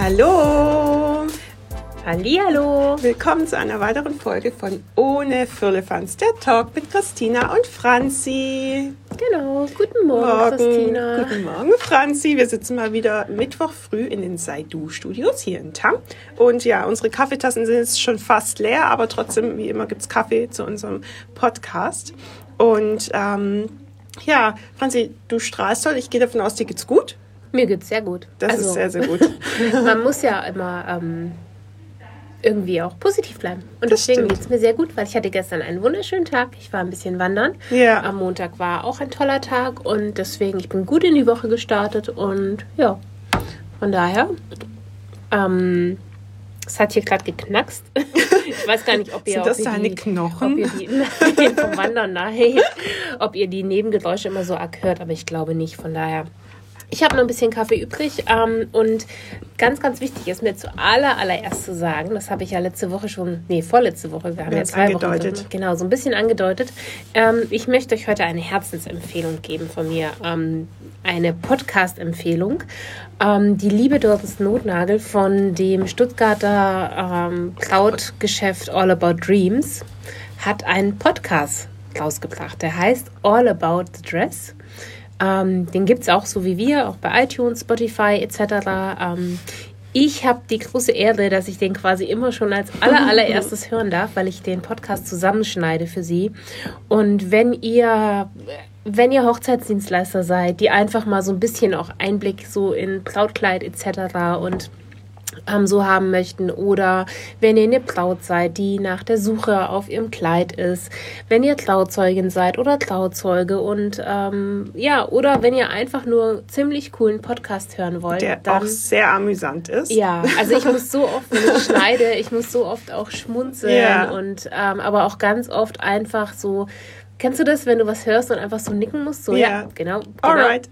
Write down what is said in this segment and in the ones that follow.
Hallo! Hallihallo! Willkommen zu einer weiteren Folge von Ohne Firlefanz, der Talk mit Christina und Franzi. Genau, guten Morgen, Christina. Guten Morgen, Franzi. Wir sitzen mal wieder Mittwoch früh in den Sei-Du-Studios hier in Tamm. Und ja, unsere Kaffeetassen sind jetzt schon fast leer, aber trotzdem, wie immer, gibt es Kaffee zu unserem Podcast. Und ja, Franzi, du strahlst toll. Ich gehe davon aus, dir geht's gut? Mir geht's sehr gut. Das ist sehr, sehr gut. Man muss ja immer irgendwie auch positiv bleiben. Und Das deswegen stimmt. geht's mir sehr gut, weil ich hatte gestern einen wunderschönen Tag. Ich war ein bisschen wandern. Ja. Am Montag war auch ein toller Tag und deswegen, ich bin gut in die Woche gestartet und ja, von daher, es hat hier gerade geknackst. Ich weiß gar nicht, ob ihr... Sind das ob ihr deine die, Knochen? Ob ihr die, nein, vom Wandern, nein. Ob ihr die Nebengeräusche immer so arg hört, aber ich glaube nicht. Von daher... Ich habe noch ein bisschen Kaffee übrig und ganz, ganz wichtig ist mir zuallererst zu sagen, das habe ich ja vorletzte Woche, wir haben ja 2 Wochen, genau, so ein bisschen angedeutet. Ich möchte euch heute eine Herzensempfehlung geben von mir, eine Podcast-Empfehlung. Die liebe Doris Notnagel von dem Stuttgarter Cloud-Geschäft All About Dreams hat einen Podcast rausgebracht, der heißt All About the Dress. Den gibt es auch so wie wir, auch bei iTunes, Spotify etc. Ich habe die große Ehre, dass ich den quasi immer schon als allererstes hören darf, weil ich den Podcast zusammenschneide für sie. Und wenn ihr Hochzeitsdienstleister seid, die einfach mal so ein bisschen auch Einblick so in Brautkleid etc. und so haben möchten, oder wenn ihr eine Braut seid, die nach der Suche auf ihrem Kleid ist, wenn ihr Trauzeugin seid oder Trauzeuge und oder wenn ihr einfach nur ziemlich coolen Podcast hören wollt. Der dann, auch sehr amüsant ist. Ja, also ich muss so oft, wenn ich schneide, ich muss so oft auch schmunzeln Ja. und aber auch ganz oft einfach so. Kennst du das, wenn du was hörst und einfach so nicken musst? So, ja genau. Alright.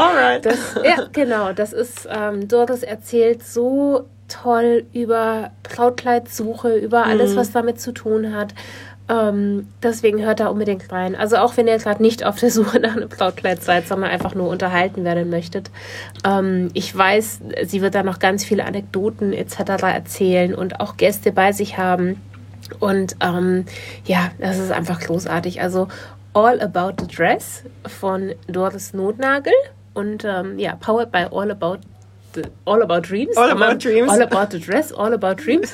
Genau. Das ist, Doris erzählt so toll über Brautkleidsuche, über alles, was damit zu tun hat. Deswegen hört da unbedingt rein. Also auch wenn ihr gerade nicht auf der Suche nach einem Brautkleid seid, sondern einfach nur unterhalten werden möchtet. Ich weiß, sie wird da noch ganz viele Anekdoten etc. erzählen und auch Gäste bei sich haben. Und das ist einfach großartig. Also All About the Dress von Doris Notnagel und powered by All About Dreams. All About Dreams. All About the Dress, All About Dreams.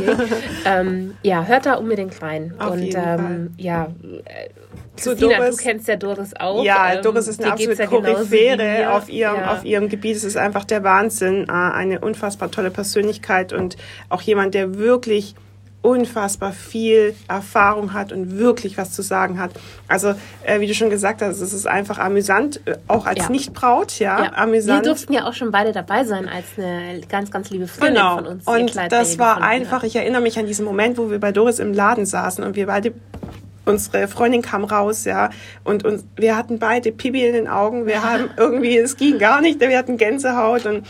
Hört da unbedingt rein. Auf jeden Fall. Christina, Doris, du kennst ja Doris auch. Ja, Doris ist eine absolute Koryphäre auf ihrem Gebiet. Es ist einfach der Wahnsinn. Eine unfassbar tolle Persönlichkeit und auch jemand, der wirklich unfassbar viel Erfahrung hat und wirklich was zu sagen hat. Also, wie du schon gesagt hast, es ist einfach amüsant, auch als Nichtbraut, amüsant. Wir durften ja auch schon beide dabei sein als eine ganz, ganz liebe Freundin von uns. Und das war einfach, ich erinnere mich an diesen Moment, wo wir bei Doris im Laden saßen und wir beide, unsere Freundin kam raus, und wir hatten beide Pipi in den Augen, wir haben irgendwie, es ging gar nicht, wir hatten Gänsehaut und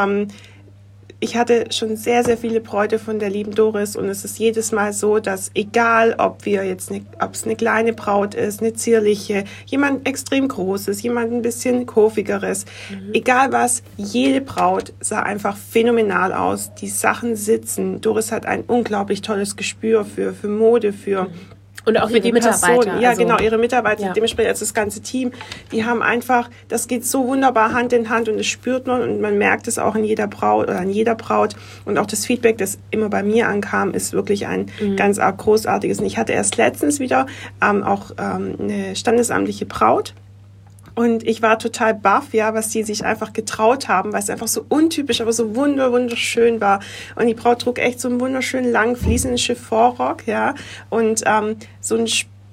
ich hatte schon sehr, sehr viele Bräute von der lieben Doris und es ist jedes Mal so, dass egal, ob es eine kleine Braut ist, eine zierliche, jemand extrem großes, jemand ein bisschen kurvigeres, egal was, jede Braut sah einfach phänomenal aus. Die Sachen sitzen. Doris hat ein unglaublich tolles Gespür für Mode, und auch ihre Mitarbeiter. Ja, genau, ihre Mitarbeiter, dementsprechend als das ganze Team, die haben einfach, das geht so wunderbar Hand in Hand und das spürt man und man merkt es auch in jeder Braut oder an jeder Braut und auch das Feedback, das immer bei mir ankam, ist wirklich ein ganz arg großartiges. Und ich hatte erst letztens wieder eine standesamtliche Braut. Und ich war total baff, was die sich einfach getraut haben, weil es einfach so untypisch, aber so wunderschön war. Und die Braut trug echt so einen wunderschönen langen fließenden Chiffonrock, und so ein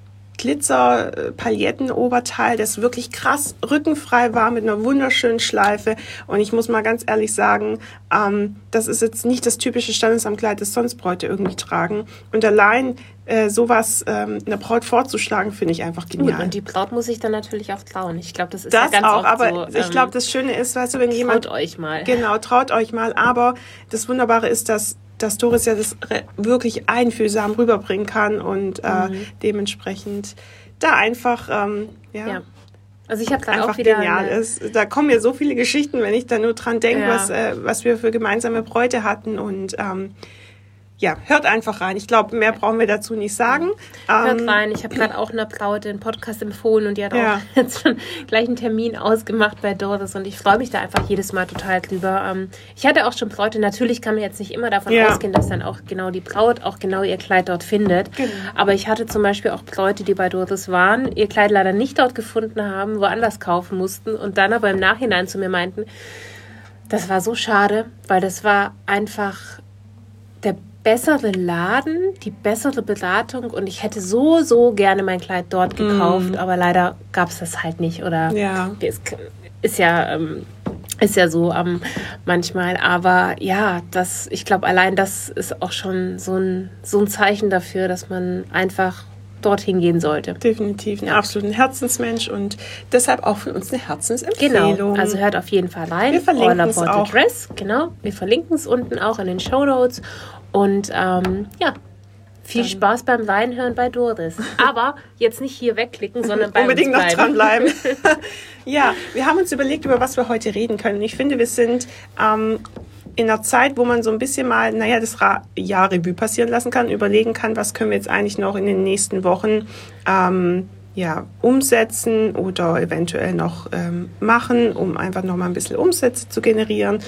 Glitzer-Pailletten-Oberteil, das wirklich krass rückenfrei war mit einer wunderschönen Schleife. Und ich muss mal ganz ehrlich sagen, das ist jetzt nicht das typische Standesamtkleid, das sonst Bräute irgendwie tragen. Und allein sowas einer Braut vorzuschlagen, finde ich einfach genial. Gut, und die Braut muss sich dann natürlich auch trauen. Ich glaube, das ist das ja ganz auch, oft aber so. Ich glaube, das Schöne ist, weißt du, wenn jemand... Traut euch mal. Genau, traut euch mal. Aber das Wunderbare ist, dass Doris ja das wirklich einfühlsam rüberbringen kann und dementsprechend da einfach Also ich habe gerade einfach auch wieder genial ist. Da kommen mir so viele Geschichten, wenn ich da nur dran denke, was wir für gemeinsame Bräute hatten. Und hört einfach rein. Ich glaube, mehr brauchen wir dazu nicht sagen. Hört rein. Ich habe gerade auch einer Braute einen Podcast empfohlen und die hat auch jetzt schon gleich einen Termin ausgemacht bei Doris und ich freue mich da einfach jedes Mal total drüber. Ich hatte auch schon Bräute. Natürlich kann man jetzt nicht immer davon ausgehen, dass dann auch genau die Braut auch genau ihr Kleid dort findet. Genau. Aber ich hatte zum Beispiel auch Bräute, die bei Doris waren, ihr Kleid leider nicht dort gefunden haben, woanders kaufen mussten und dann aber im Nachhinein zu mir meinten, das war so schade, weil das war einfach der bessere Laden, die bessere Beratung und ich hätte so gerne mein Kleid dort gekauft, aber leider gab es das halt nicht oder ist ja so manchmal, aber ja, ich glaube allein das ist auch schon so ein Zeichen dafür, dass man einfach dorthin gehen sollte. Definitiv, ein absoluter Herzensmensch und deshalb auch von uns eine Herzensempfehlung. Genau, also hört auf jeden Fall rein. Wir verlinken es auch. Genau, wir verlinken es unten auch in den Shownotes. Und viel Spaß beim Reinhören bei Doris. Aber jetzt nicht hier wegklicken, sondern bei unbedingt uns noch dranbleiben. Ja, wir haben uns überlegt, über was wir heute reden können. Ich finde, wir sind in einer Zeit, wo man so ein bisschen mal, das Jahr Revue passieren lassen kann, überlegen kann, was können wir jetzt eigentlich noch in den nächsten Wochen umsetzen oder eventuell noch machen, um einfach noch mal ein bisschen Umsätze zu generieren.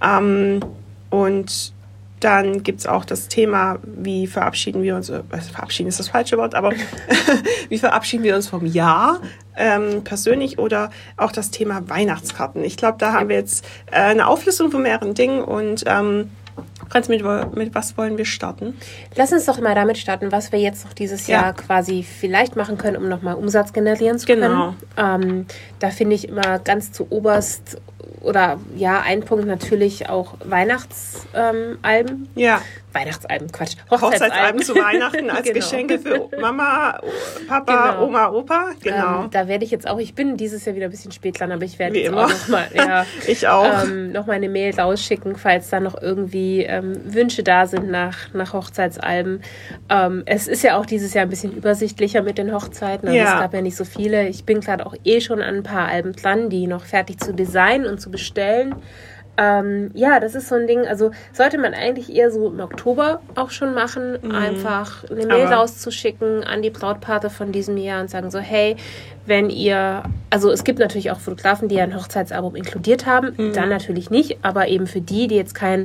Und dann gibt es auch das Thema, wie verabschieden wir uns, verabschieden ist das falsche Wort, aber wie verabschieden wir uns vom Jahr persönlich oder auch das Thema Weihnachtskarten. Ich glaube, da haben wir jetzt eine Auflistung von mehreren Dingen und Franz, mit was wollen wir starten? Lass uns doch mal damit starten, was wir jetzt noch dieses Jahr quasi vielleicht machen können, um nochmal Umsatz generieren zu können. Genau. Da finde ich immer ganz zu oberst oder ein Punkt natürlich auch Weihnachtsalben. Ja. Weihnachtsalben, Quatsch. Hochzeitsalben zu Weihnachten als Geschenke für Mama, Papa, Oma, Opa. Genau. Da werde ich jetzt auch, ich bin dieses Jahr wieder ein bisschen spät dran, aber ich werde jetzt immer. Auch nochmal ich auch. Noch mal eine Mail rausschicken, falls da noch irgendwie Wünsche da sind nach Hochzeitsalben. Es ist ja auch dieses Jahr ein bisschen übersichtlicher mit den Hochzeiten. Also es gab ja nicht so viele. Ich bin gerade auch schon an ein paar Alben dran, die noch fertig zu designen und zu bestellen. Das ist so ein Ding, also sollte man eigentlich eher so im Oktober auch schon machen, einfach eine Mail rauszuschicken an die Brautpaare von diesem Jahr und sagen so, hey, wenn ihr, also es gibt natürlich auch Fotografen, die ja ein Hochzeitsalbum inkludiert haben, dann natürlich nicht, aber eben für die jetzt kein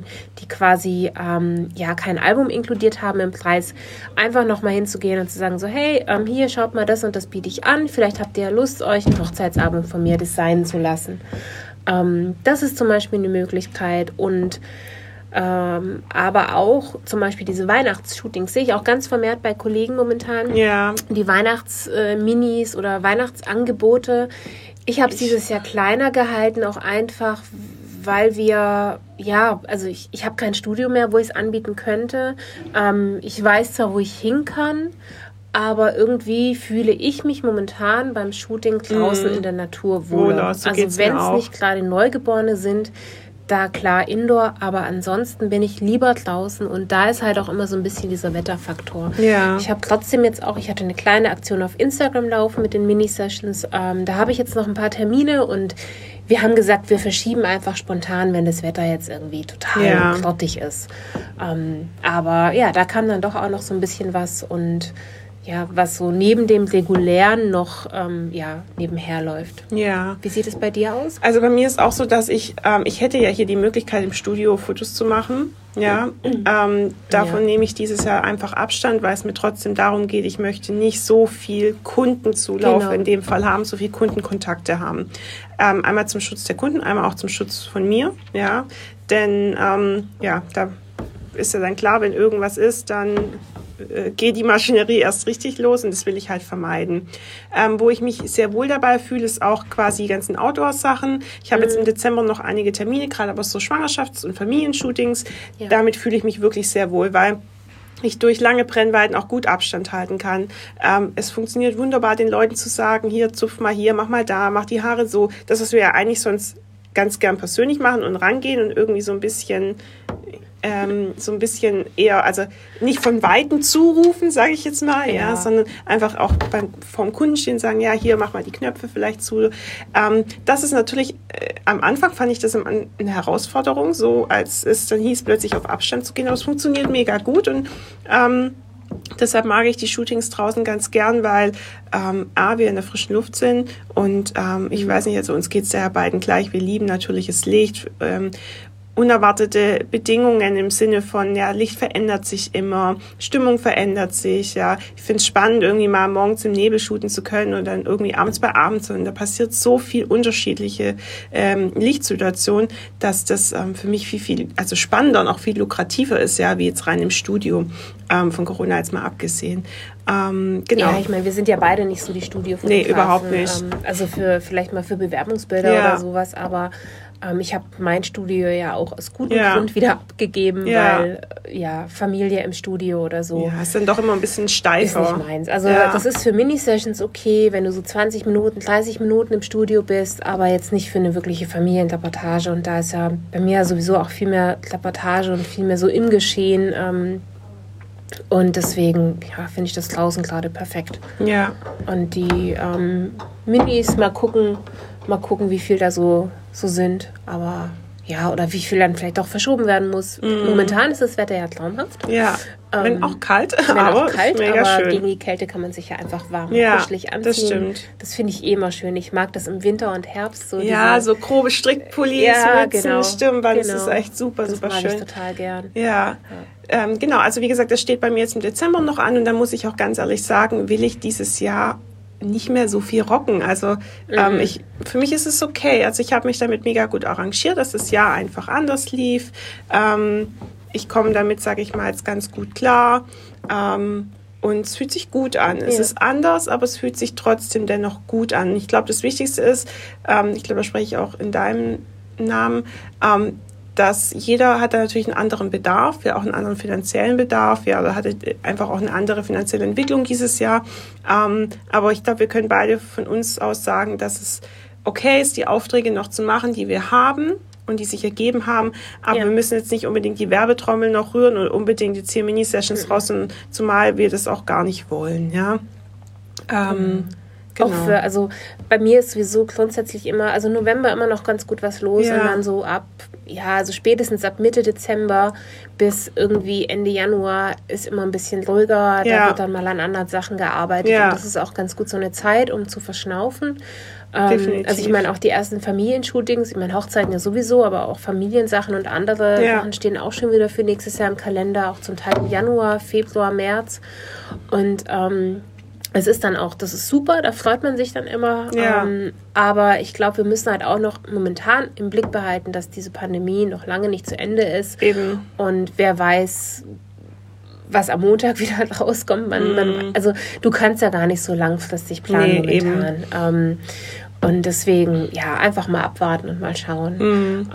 Album inkludiert haben im Preis, einfach nochmal hinzugehen und zu sagen so, hey, hier, schaut mal das und das biete ich an, vielleicht habt ihr ja Lust, euch ein Hochzeitsalbum von mir designen zu lassen. Das ist zum Beispiel eine Möglichkeit und aber auch zum Beispiel diese Weihnachtsshootings sehe ich auch ganz vermehrt bei Kollegen momentan. Ja. Die Weihnachtsminis oder Weihnachtsangebote. Ich habe es dieses Jahr kleiner gehalten, auch einfach, weil wir, also ich habe kein Studio mehr, wo ich es anbieten könnte. Ich weiß zwar, wo ich hin kann, aber irgendwie fühle ich mich momentan beim Shooting draußen in der Natur wohler. So also wenn es nicht gerade Neugeborene sind, da klar Indoor, aber ansonsten bin ich lieber draußen und da ist halt auch immer so ein bisschen dieser Wetterfaktor. Ja. Ich habe trotzdem ich hatte eine kleine Aktion auf Instagram laufen mit den Mini-Sessions. Da habe ich jetzt noch ein paar Termine und wir haben gesagt, wir verschieben einfach spontan, wenn das Wetter jetzt irgendwie total grottig ist. Aber da kam dann doch auch noch so ein bisschen was und was so neben dem Regulären noch nebenher läuft. Ja. Wie sieht es bei dir aus? Also bei mir ist auch so, dass ich hätte ja hier die Möglichkeit, im Studio Fotos zu machen. Ja. Davon nehme ich dieses Jahr einfach Abstand, weil es mir trotzdem darum geht, ich möchte nicht so viel Kundenzulauf in dem Fall haben, so viel Kundenkontakte haben. Einmal zum Schutz der Kunden, einmal auch zum Schutz von mir. Ja. Denn da ist ja dann klar, wenn irgendwas ist, dann geht die Maschinerie erst richtig los und das will ich halt vermeiden. Wo ich mich sehr wohl dabei fühle, ist auch quasi die ganzen Outdoor-Sachen. Ich habe jetzt im Dezember noch einige Termine, gerade aber so Schwangerschafts- und Familienshootings. Ja. Damit fühle ich mich wirklich sehr wohl, weil ich durch lange Brennweiten auch gut Abstand halten kann. Es funktioniert wunderbar, den Leuten zu sagen, hier, zupf mal hier, mach mal da, mach die Haare so. Das, was wir ja eigentlich sonst ganz gern persönlich machen und rangehen und irgendwie so ein bisschen eher, also nicht von Weitem zurufen, sage ich jetzt mal, ja, sondern einfach auch vorm Kunden stehen und sagen, ja, hier, mach mal die Knöpfe vielleicht zu. Das ist natürlich, am Anfang fand ich das eine Herausforderung, so als es dann hieß, plötzlich auf Abstand zu gehen, aber es funktioniert mega gut und deshalb mag ich die Shootings draußen ganz gern, weil wir in der frischen Luft sind und ich weiß nicht, also uns geht's ja beiden gleich, wir lieben natürliches Licht, unerwartete Bedingungen im Sinne von, ja, Licht verändert sich immer, Stimmung verändert sich, ja. Ich finde es spannend, irgendwie mal morgens im Nebel shooten zu können und dann irgendwie abends bei Abend. Und da passiert so viel unterschiedliche Lichtsituationen, dass das für mich viel spannender und auch viel lukrativer ist, ja, wie jetzt rein im Studio, von Corona jetzt mal abgesehen. Genau. Ja, ich meine, wir sind ja beide nicht so die Studiofotografen. Nee, überhaupt nicht. Also vielleicht mal für Bewerbungsbilder oder sowas, aber ich habe mein Studio ja auch aus gutem Grund wieder abgegeben, weil Familie im Studio oder so. Ja, ist dann doch immer ein bisschen steifer. Ist nicht meins. Also das ist für Mini-Sessions okay, wenn du so 20 Minuten, 30 Minuten im Studio bist, aber jetzt nicht für eine wirkliche Familienreportage. Und da ist ja bei mir sowieso auch viel mehr Reportage und viel mehr so im Geschehen. Und deswegen finde ich das draußen gerade perfekt. Ja. Und die Minis, mal gucken, wie viel da so sind. Aber oder wie viel dann vielleicht auch verschoben werden muss. Momentan ist das Wetter ja traumhaft. Ja, wenn auch kalt, aber mega schön. Gegen die Kälte kann man sich ja einfach warm und kuschelig anziehen. Das stimmt. Das finde ich immer schön. Ich mag das im Winter und Herbst. So so grobe Strickpullis mit Stirnband. Das ist echt super schön. Das mag ich total gern. Ja. Genau, also wie gesagt, das steht bei mir jetzt im Dezember noch an und dann muss ich auch ganz ehrlich sagen, will ich dieses Jahr nicht mehr so viel rocken. Also für mich ist es okay. Also ich habe mich damit mega gut arrangiert, dass das Jahr einfach anders lief. Ich komme damit, sage ich mal, jetzt ganz gut klar. Und es fühlt sich gut an. Es ist anders, aber es fühlt sich trotzdem dennoch gut an. Ich glaube, das Wichtigste ist, ich glaube, da spreche ich auch in deinem Namen, dass jeder hat da natürlich einen anderen Bedarf, auch einen anderen finanziellen Bedarf, oder hatte einfach auch eine andere finanzielle Entwicklung dieses Jahr. Aber ich glaube, wir können beide von uns aus sagen, dass es okay ist, die Aufträge noch zu machen, die wir haben und die sich ergeben haben. Aber wir müssen jetzt nicht unbedingt die Werbetrommel noch rühren und unbedingt jetzt hier Mini-Sessions raus, und zumal wir das auch gar nicht wollen. Ja. Genau. Also bei mir ist sowieso grundsätzlich immer, also November immer noch ganz gut was los und dann so also spätestens ab Mitte Dezember bis irgendwie Ende Januar ist immer ein bisschen ruhiger, da wird dann mal an anderen Sachen gearbeitet und das ist auch ganz gut so eine Zeit, um zu verschnaufen. Definitiv. Also ich meine auch die ersten Familienshootings, ich meine Hochzeiten ja sowieso, aber auch Familiensachen und andere Sachen stehen auch schon wieder für nächstes Jahr im Kalender, auch zum Teil im Januar, Februar, März und es ist dann auch, das ist super, da freut man sich dann immer. Aber ich glaube, wir müssen halt auch noch momentan im Blick behalten, dass diese Pandemie noch lange nicht zu Ende ist. Eben. Und wer weiß, was am Montag wieder rauskommt. Also du kannst ja gar nicht so langfristig planen momentan. Und deswegen, einfach mal abwarten und mal schauen.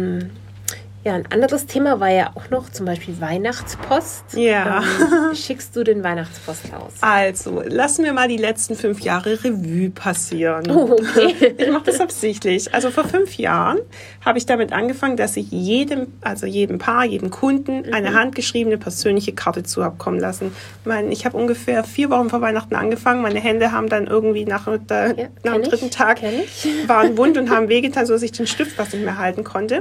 Ein anderes Thema war ja auch noch zum Beispiel Weihnachtspost. Ja. Schickst du den Weihnachtspost raus? Also, lassen wir mal die letzten 5 Jahre Revue passieren. Oh, okay. Ich mache das absichtlich. Also vor 5 Jahren habe ich damit angefangen, dass ich jedem Paar, jedem Kunden eine handgeschriebene persönliche Karte zu habe kommen lassen. Ich habe ungefähr 4 Wochen vor Weihnachten angefangen. Meine Hände haben dann irgendwie nach dem 3. Tag waren wund und haben wehgetan, sodass ich den Stift fast nicht mehr halten konnte.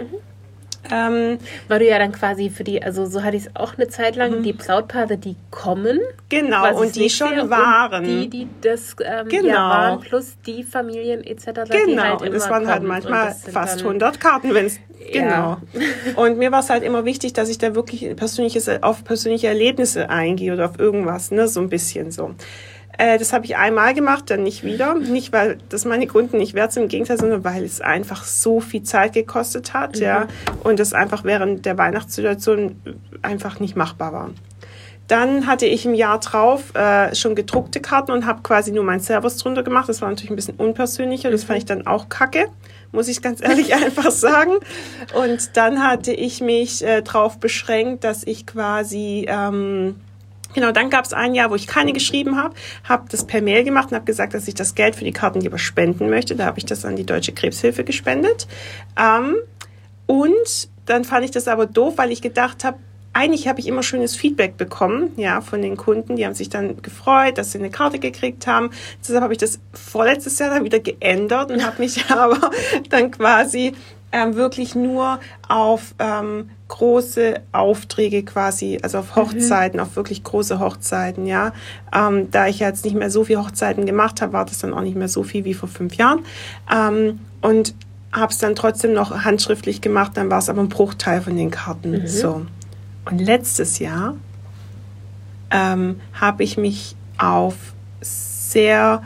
Weil du ja dann quasi für die, also so hatte ich es auch eine Zeit lang, die Brautpaare, die kommen. Genau, und die schon waren. Die das waren, plus die Familien etc. Genau, die halt und es waren halt manchmal fast 100 Karten, wenn es... Genau. Und mir war es halt immer wichtig, dass ich da wirklich auf persönliche Erlebnisse eingehe oder auf irgendwas, ne, so ein bisschen so. Das habe ich einmal gemacht, dann nicht wieder. Nicht, weil das meine Kunden nicht wert sind, im Gegenteil, sondern weil es einfach so viel Zeit gekostet hat, und es einfach während der Weihnachtssituation einfach nicht machbar war. Dann hatte ich im Jahr drauf schon gedruckte Karten und habe quasi nur mein Servus drunter gemacht. Das war natürlich ein bisschen unpersönlicher, das fand ich dann auch kacke, muss ich ganz ehrlich einfach sagen. Und dann hatte ich mich drauf beschränkt, dass ich quasi Genau, dann gab es ein Jahr, wo ich keine geschrieben habe, habe das per Mail gemacht und habe gesagt, dass ich das Geld für die Karten lieber spenden möchte. Da habe ich das an die Deutsche Krebshilfe gespendet. Und dann fand ich das aber doof, weil ich gedacht habe, eigentlich habe ich immer schönes Feedback bekommen, ja, von den Kunden. Die haben sich dann gefreut, dass sie eine Karte gekriegt haben. Deshalb habe ich das vorletztes Jahr dann wieder geändert und habe mich aber dann quasi wirklich nur auf große Aufträge quasi, also auf Hochzeiten, auf wirklich große Hochzeiten, ja. Da ich jetzt nicht mehr so viele Hochzeiten gemacht habe, war das dann auch nicht mehr so viel wie vor 5 Jahren. Und habe es dann trotzdem noch handschriftlich gemacht, dann war es aber ein Bruchteil von den Karten. So. Und letztes Jahr habe ich mich auf sehr,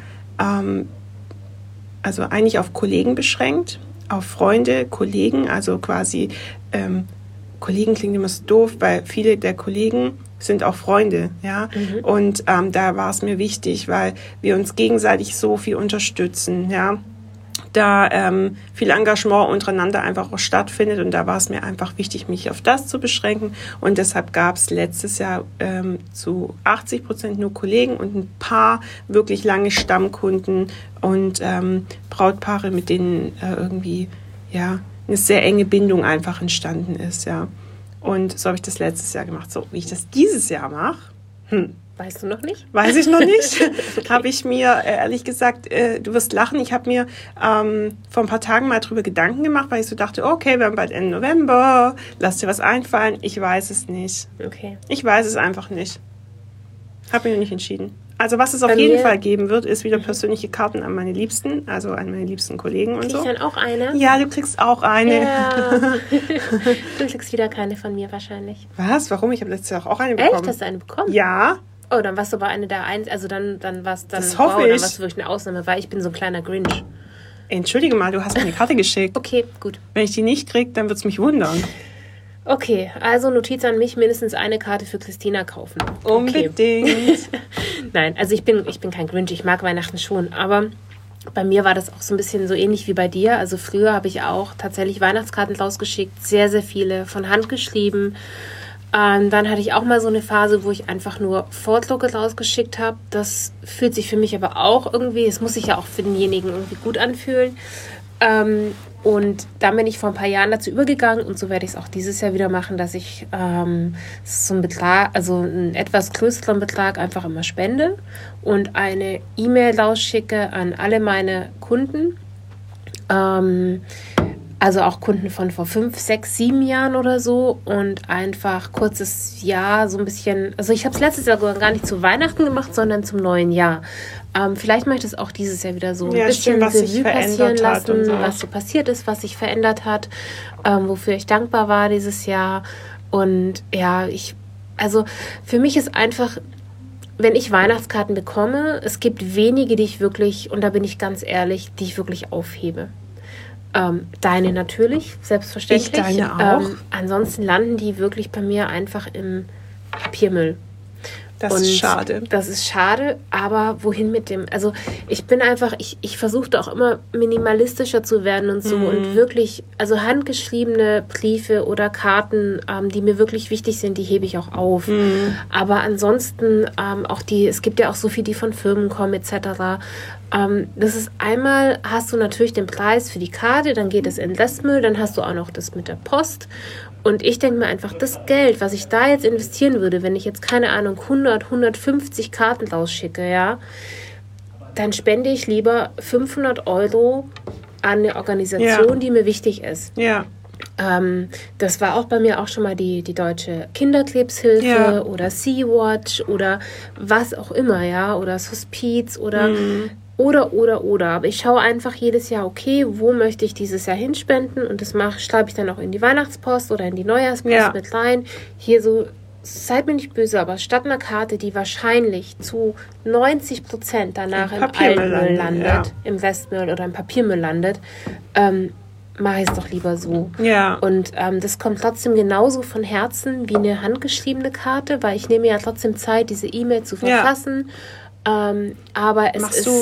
also eigentlich auf Kollegen beschränkt, auf Freunde, Kollegen, also quasi, Kollegen klingt immer so doof, weil viele der Kollegen sind auch Freunde, ja. Und da war es mir wichtig, weil wir uns gegenseitig so viel unterstützen, ja. Da viel Engagement untereinander einfach auch stattfindet und da war es mir einfach wichtig, mich auf das zu beschränken und deshalb gab es letztes Jahr zu 80% nur Kollegen und ein paar wirklich lange Stammkunden und Brautpaare, mit denen irgendwie ja eine sehr enge Bindung einfach entstanden ist, ja. Und so habe ich das letztes Jahr gemacht. So, wie ich das dieses Jahr mache, Weißt du noch nicht? Weiß ich noch nicht. Okay. Habe ich mir, ehrlich gesagt, du wirst lachen, ich habe mir vor ein paar Tagen mal drüber Gedanken gemacht, weil ich so dachte, okay, wir haben bald Ende November, lass dir was einfallen. Ich weiß es nicht. Okay. Ich weiß es einfach nicht. Habe mich noch nicht entschieden. Also was es auf jeden Fall geben wird, ist wieder persönliche Karten an meine Liebsten, also an meine liebsten Kollegen und so. Krieg ich dann auch eine? Ja, du kriegst auch eine. Ja. Du kriegst wieder keine von mir wahrscheinlich. Was? Warum? Ich habe letztes Jahr auch eine bekommen. Echt? Hast du eine bekommen? Ja. Oh, dann warst du aber eine der also dann war's dann. Das hoffe ich. Dann warst du wirklich eine Ausnahme, weil ich bin so ein kleiner Grinch. Entschuldige mal, du hast mir eine Karte geschickt. Okay, gut. Wenn ich die nicht kriege, dann wird es mich wundern. Okay, also Notiz an mich, mindestens eine Karte für Christina kaufen. Unbedingt. Nein, also ich bin kein Grinch, ich mag Weihnachten schon, aber bei mir war das auch so ein bisschen so ähnlich wie bei dir. Also früher habe ich auch tatsächlich Weihnachtskarten rausgeschickt, sehr, sehr viele, von Hand geschrieben. Dann hatte ich auch mal so eine Phase, wo ich einfach nur Vordrucke rausgeschickt habe. Das fühlt sich für mich aber auch irgendwie, es muss sich ja auch für denjenigen irgendwie gut anfühlen. Und dann bin ich vor ein paar Jahren dazu übergegangen und so werde ich es auch dieses Jahr wieder machen, dass ich so einen Betrag, also einen etwas größeren Betrag einfach immer spende und eine E-Mail rausschicke an alle meine Kunden. Also auch Kunden von vor 5, 6, 7 Jahren oder so und einfach kurzes Jahr so ein bisschen, also ich habe es letztes Jahr gar nicht zu Weihnachten gemacht, sondern zum neuen Jahr. Vielleicht möchte ich es auch dieses Jahr wieder so ein bisschen Revue passieren lassen, so. Was so passiert ist, was sich verändert hat, wofür ich dankbar war dieses Jahr. Und ja, also für mich ist einfach, wenn ich Weihnachtskarten bekomme, es gibt wenige, die ich wirklich, und da bin ich ganz ehrlich, die ich wirklich aufhebe. Deine natürlich, selbstverständlich. Ich deine auch. Ansonsten landen die wirklich bei mir einfach im Papiermüll. Das ist schade. Das ist schade, aber wohin mit dem? Also ich bin einfach, ich versuchte auch immer minimalistischer zu werden und so und wirklich, also handgeschriebene Briefe oder Karten, die mir wirklich wichtig sind, die hebe ich auch auf. Aber ansonsten auch es gibt ja auch so viele, die von Firmen kommen etc. Das ist einmal, hast du natürlich den Preis für die Karte, dann geht es in Restmüll, dann hast du auch noch das mit der Post. Und ich denke mir einfach, das Geld, was ich da jetzt investieren würde, wenn ich jetzt, keine Ahnung, 100, 150 Karten rausschicke, ja, dann spende ich lieber 500 € an eine Organisation, die mir wichtig ist. Ja. Das war auch bei mir auch schon mal die Deutsche Kinderkrebshilfe oder Sea-Watch oder was auch immer, ja, oder das Hospiz oder... Oder. Aber ich schaue einfach jedes Jahr, okay, wo möchte ich dieses Jahr hinspenden? Und das schreibe ich dann auch in die Weihnachtspost oder in die Neujahrspost mit rein. Hier so, seid mir nicht böse, aber statt einer Karte, die wahrscheinlich zu 90% danach im Altmüll landet, im Restmüll oder im Papiermüll landet, mache ich es doch lieber so. Ja. Und das kommt trotzdem genauso von Herzen wie eine handgeschriebene Karte, weil ich nehme ja trotzdem Zeit, diese E-Mail zu verfassen. Aber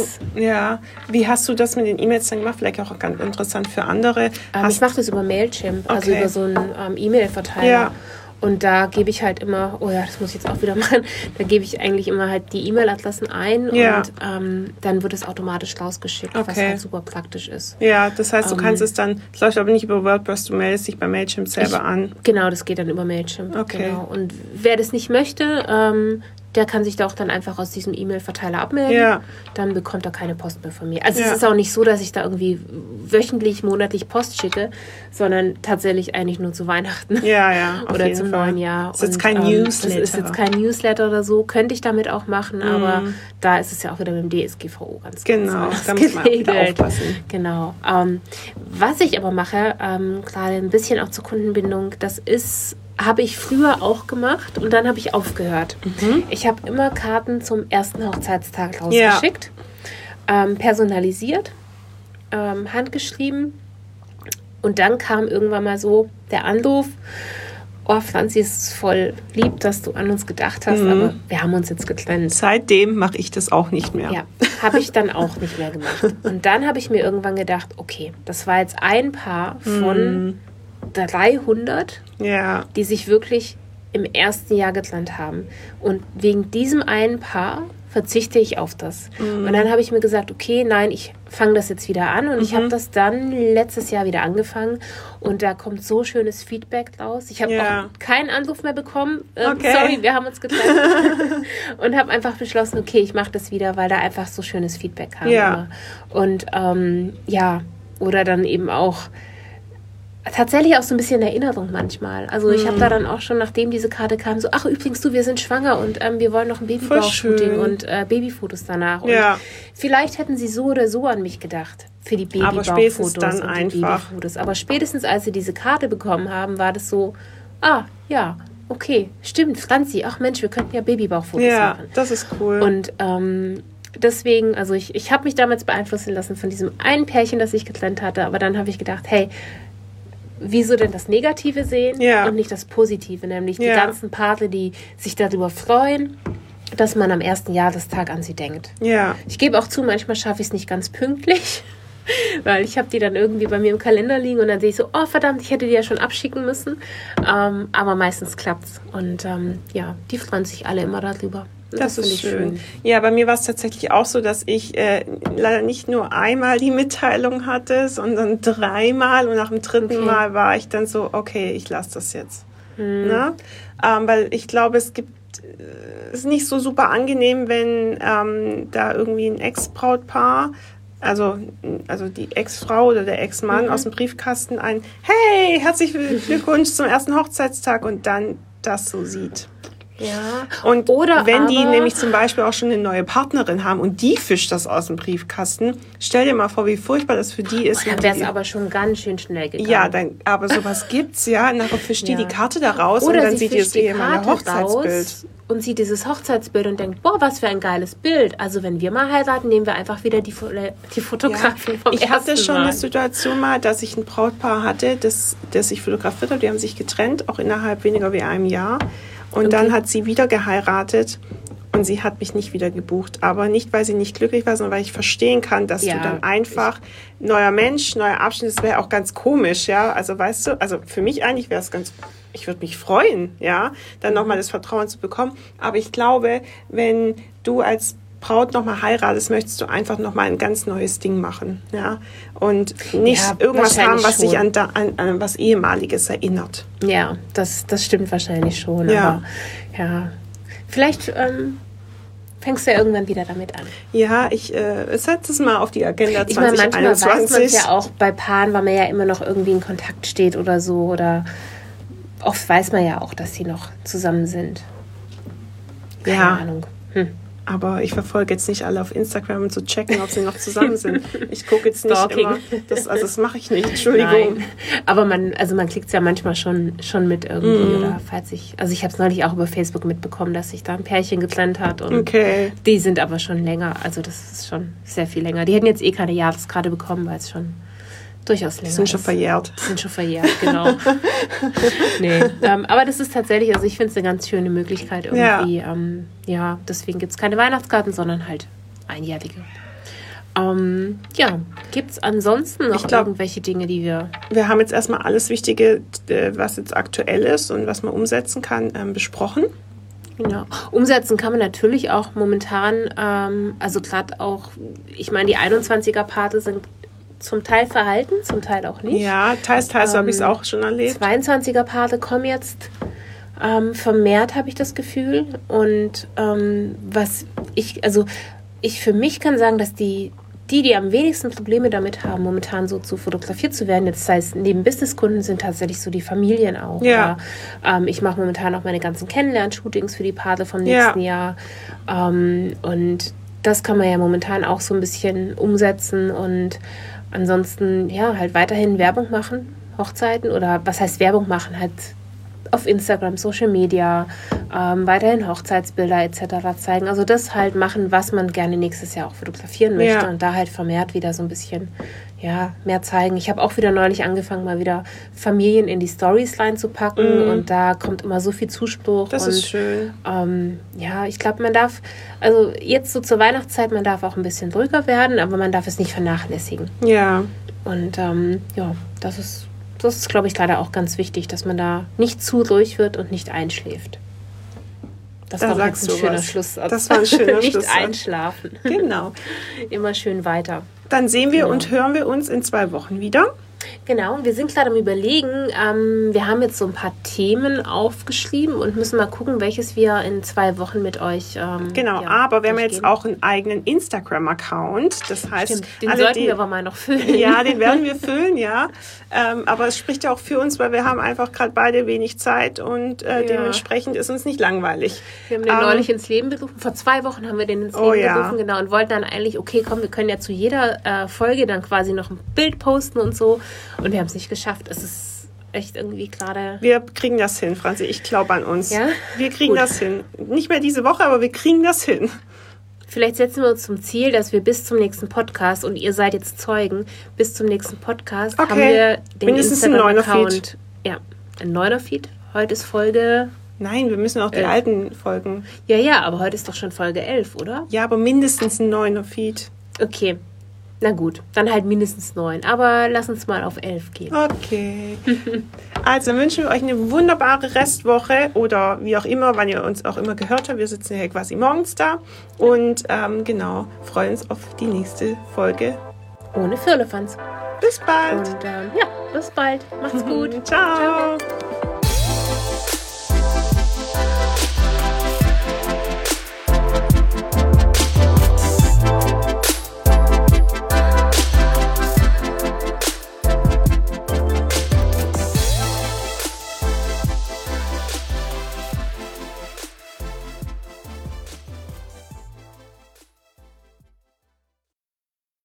wie hast du das mit den E-Mails dann gemacht? Vielleicht auch ganz interessant für andere. Ich mache das über Mailchimp, also über so einen E-Mail-Verteiler. Ja. Und da gebe ich halt immer, oh ja, das muss ich jetzt auch wieder machen, da gebe ich eigentlich immer halt die E-Mail-Adressen ein und dann wird es automatisch rausgeschickt, was halt super praktisch ist. Ja, das heißt, du kannst es dann, das läuft aber nicht über WordPress, du meldest dich bei Mailchimp selber an. Genau, das geht dann über Mailchimp. Okay. Genau. Und wer das nicht möchte, der kann sich da auch dann einfach aus diesem E-Mail-Verteiler abmelden. Ja. Dann bekommt er keine Post mehr von mir. Also es ist auch nicht so, dass ich da irgendwie wöchentlich, monatlich Post schicke, sondern tatsächlich eigentlich nur zu Weihnachten. Ja, oder zum neuen Jahr. Das ist jetzt kein Newsletter. Das ist jetzt kein Newsletter oder so. Könnte ich damit auch machen, aber da ist es ja auch wieder mit dem DSGVO ganz genau. Da muss man auch wieder aufpassen. Genau. Was ich aber mache, gerade ein bisschen auch zur Kundenbindung, habe ich früher auch gemacht und dann habe ich aufgehört. Ich habe immer Karten zum ersten Hochzeitstag rausgeschickt, personalisiert, handgeschrieben und dann kam irgendwann mal so der Anruf, oh Franzi, es ist voll lieb, dass du an uns gedacht hast, aber wir haben uns jetzt getrennt. Seitdem mache ich das auch nicht mehr. Ja, habe ich dann auch nicht mehr gemacht. Und dann habe ich mir irgendwann gedacht, okay, das war jetzt ein Paar von 300, die sich wirklich im ersten Jahr getrennt haben. Und wegen diesem einen Paar verzichte ich auf das. Und dann habe ich mir gesagt, okay, nein, ich fange das jetzt wieder an. Und ich habe das dann letztes Jahr wieder angefangen. Und da kommt so schönes Feedback raus. Ich habe auch keinen Anruf mehr bekommen. Sorry, wir haben uns getrennt. Und habe einfach beschlossen, okay, ich mache das wieder, weil da einfach so schönes Feedback kam. Ja. Und oder dann eben auch tatsächlich auch so ein bisschen Erinnerung manchmal. Also ich habe da dann auch schon, nachdem diese Karte kam, so, ach übrigens du, wir sind schwanger und wir wollen noch ein Babybauch-Shooting und Babyfotos danach. Und vielleicht hätten sie so oder so an mich gedacht für die Babybauchfotos und die Babyfotos. Aber spätestens, als sie diese Karte bekommen haben, war das so, okay, stimmt, Franzi, ach Mensch, wir könnten ja Babybauchfotos machen. Ja, das ist cool. Und deswegen, also ich habe mich damals beeinflussen lassen von diesem einen Pärchen, das ich getrennt hatte, aber dann habe ich gedacht, hey, wieso denn das Negative sehen und nicht das Positive, nämlich die ganzen Paare, die sich darüber freuen, dass man am ersten Jahrestag an sie denkt. Ja. Ich gebe auch zu, manchmal schaffe ich es nicht ganz pünktlich, weil ich habe die dann irgendwie bei mir im Kalender liegen und dann sehe ich so, oh verdammt, ich hätte die ja schon abschicken müssen, aber meistens klappt's und die freuen sich alle immer darüber. Das ist schön. Ja, bei mir war es tatsächlich auch so, dass ich leider nicht nur einmal die Mitteilung hatte, sondern 3-mal und nach dem 3. Mal war ich dann so, okay, ich lasse das jetzt. Na? Weil ich glaube, es ist nicht so super angenehm, wenn da irgendwie ein Ex-Brautpaar, also die Ex-Frau oder der Ex-Mann aus dem Briefkasten hey, herzlichen Glückwunsch zum ersten Hochzeitstag und dann das so sieht. Ja. Und wenn die nämlich zum Beispiel auch schon eine neue Partnerin haben und die fischt das aus dem Briefkasten, stell dir mal vor, wie furchtbar das für die ist. Dann wäre es aber schon ganz schön schnell gegangen. Ja, aber sowas gibt's ja. Nachher fischt die Karte da raus und dann sieht die das ehemalige Hochzeitsbild. Und sieht dieses Hochzeitsbild und denkt, boah, was für ein geiles Bild. Also wenn wir mal heiraten, nehmen wir einfach wieder die Fotografen vom ersten Mal. Ich hatte schon eine Situation mal, dass ich ein Brautpaar hatte, das sich fotografiert hat. Die haben sich getrennt, auch innerhalb weniger wie einem Jahr. Und dann hat sie wieder geheiratet und sie hat mich nicht wieder gebucht. Aber nicht, weil sie nicht glücklich war, sondern weil ich verstehen kann, dass du dann einfach neuer Mensch, neuer Abschnitt, das wäre auch ganz komisch, ja. Also weißt du, also für mich eigentlich wäre es ich würde mich freuen, ja, dann nochmal das Vertrauen zu bekommen. Aber ich glaube, wenn du als Braut nochmal heiratest, möchtest du einfach nochmal ein ganz neues Ding machen, ja. Und nicht irgendwas haben, was dich an was Ehemaliges erinnert. Ja, das stimmt wahrscheinlich schon. Ja. Aber vielleicht fängst du ja irgendwann wieder damit an. Ja, ich setze es mal auf die Agenda 2021. Ich meine, manchmal weiß man es ja auch bei Paaren, weil man ja immer noch irgendwie in Kontakt steht oder so. Oder oft weiß man ja auch, dass sie noch zusammen sind. Keine Ahnung. Aber ich verfolge jetzt nicht alle auf Instagram, um zu checken, ob sie noch zusammen sind. Ich gucke jetzt nicht immer. Das mache ich nicht. Entschuldigung. Nein. Aber man klickt es ja manchmal schon mit irgendwie. Oder ich habe es neulich auch über Facebook mitbekommen, dass sich da ein Pärchen getrennt hat. Und die sind aber schon länger. Also das ist schon sehr viel länger. Die hätten jetzt keine Jahreskarte bekommen, weil es schon durchaus länger ist. Sind schon verjährt. Genau. Nee. Aber das ist tatsächlich, also ich finde es eine ganz schöne Möglichkeit irgendwie. Deswegen gibt es keine Weihnachtskarten, sondern halt einjährige. Ja, gibt es ansonsten noch irgendwelche Dinge, die wir... Wir haben jetzt erstmal alles Wichtige, was jetzt aktuell ist und was man umsetzen kann, besprochen. Genau. Umsetzen kann man natürlich auch momentan, also gerade auch, ich meine, die 21er-Pate sind zum Teil verhalten, zum Teil auch nicht. Ja, teils habe ich es auch schon erlebt. 22er-Pate kommen jetzt vermehrt, habe ich das Gefühl. Und ich für mich kann sagen, dass die am wenigsten Probleme damit haben, momentan so zu fotografiert zu werden, jetzt heißt neben Businesskunden sind tatsächlich so die Familien auch. Ja. Oder, ich mache momentan auch meine ganzen Kennenlern-Shootings für die Pate vom nächsten Jahr. Und das kann man ja momentan auch so ein bisschen umsetzen und ansonsten halt weiterhin Werbung machen, Hochzeiten oder was heißt Werbung machen, halt auf Instagram, Social Media, weiterhin Hochzeitsbilder etc. zeigen. Also das halt machen, was man gerne nächstes Jahr auch fotografieren möchte und da halt vermehrt wieder so ein bisschen mehr zeigen. Ich habe auch wieder neulich angefangen, mal wieder Familien in die Stories reinzupacken und da kommt immer so viel Zuspruch. Das ist schön. Ich glaube, man darf, also jetzt so zur Weihnachtszeit, man darf auch ein bisschen ruhiger werden, aber man darf es nicht vernachlässigen. Ja. Und das ist, glaube ich, leider auch ganz wichtig, dass man da nicht zu ruhig wird und nicht einschläft. Das war jetzt ein schöner Schlusssatz. Das war ein schöner Schlusssatz. Nicht einschlafen. Genau. Immer schön weiter. Dann sehen wir und hören wir uns in 2 Wochen wieder. Genau, wir sind gerade am Überlegen. Wir haben jetzt so ein paar Themen aufgeschrieben und müssen mal gucken, welches wir in 2 Wochen mit euch aber wir haben jetzt auch einen eigenen Instagram-Account. Das heißt, stimmt, den sollten wir aber mal noch füllen. Ja, den werden wir füllen, ja. Aber es spricht ja auch für uns, weil wir haben einfach gerade beide wenig Zeit und dementsprechend ist uns nicht langweilig. Wir haben den neulich ins Leben berufen. Vor 2 Wochen haben wir den ins Leben berufen, genau. Und wollten dann eigentlich, okay, komm, wir können ja zu jeder Folge dann quasi noch ein Bild posten und so. Und wir haben es nicht geschafft. Es ist echt irgendwie gerade... Wir kriegen das hin, Franzi. Ich glaube an uns. Ja? Wir kriegen das hin. Nicht mehr diese Woche, aber wir kriegen das hin. Vielleicht setzen wir uns zum Ziel, dass wir bis zum nächsten Podcast, und ihr seid jetzt Zeugen, bis zum nächsten Podcast haben wir den Instagram-Account. Ja, ein 9er-Feed. Heute ist Folge... Nein, wir müssen auch die alten Folgen. Ja, aber heute ist doch schon Folge 11, oder? Ja, aber mindestens ein 9er-Feed. Okay. Na gut, dann halt mindestens 9. Aber lass uns mal auf 11 gehen. Okay. Also wünschen wir euch eine wunderbare Restwoche oder wie auch immer, wann ihr uns auch immer gehört habt. Wir sitzen ja quasi morgens da und freuen uns auf die nächste Folge. Ohne Firlefanz. Bis bald. Und bis bald. Macht's gut. Ciao.